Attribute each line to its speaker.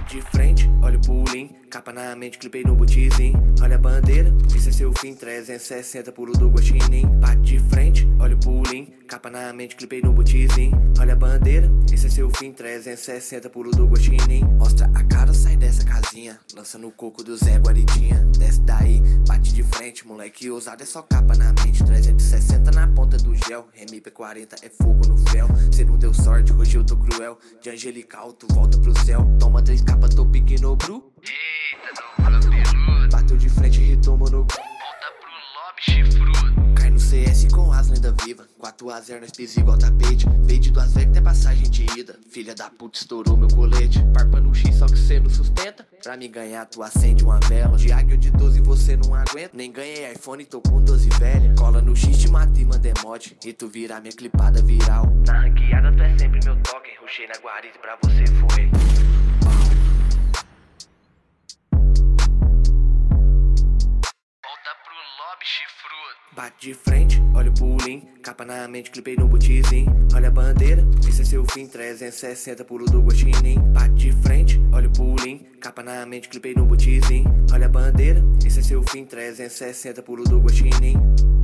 Speaker 1: Bate de frente, olha o pulinho, capa na mente, clipei no botizinho. Olha a bandeira, isso é seu fim, 360 pulo do guaxinim. Bate de frente, olha o pulinho, capa na mente, clipei no botizinho. Olha a bandeira, isso é seu fim, 360 pulo do guaxinim. Mostra a cara, sai dessa casinha, lança no coco do Zé Guaridinha. Desce daí, bate de frente, moleque ousado é só capa na mente, 360 na ponta do gel. MP40 é fogo no fel, cê não deu sorte, hoje eu tô cruel. De angelical, tu volta pro céu, toma 3 capas, tô pique no bru.
Speaker 2: Eita, dobra peludo.
Speaker 1: Bateu de frente e retomou no...
Speaker 2: Volta pro lobby chifrudo.
Speaker 1: Cai no CS com as lenda viva, 4-0 nós pisa igual tapete. Veio de duas vegas até passagem de ida, filha da puta estourou meu colete. Parpa no X só que cê não sustenta, pra me ganhar tu acende uma vela. De águia de 12 você não aguenta, nem ganhei iPhone tô com 12 velha. Cola no X, te mata e manda emote, e tu virar minha clipada viral.
Speaker 2: Na ranqueada tu é sempre meu toque, rushei na guarida pra você foi. Volta pro lobby chifrudo.
Speaker 1: Bate de frente, olha o pulinho, capa na mente, clipei no botizinho. Olha a bandeira, isso é seu fim, 360 pulo do guaxinim. Bate de frente, olha o pulinho, capa na mente, clipei no botizinho. Olha a bandeira, isso é seu fim, 360 pulo do guaxinim.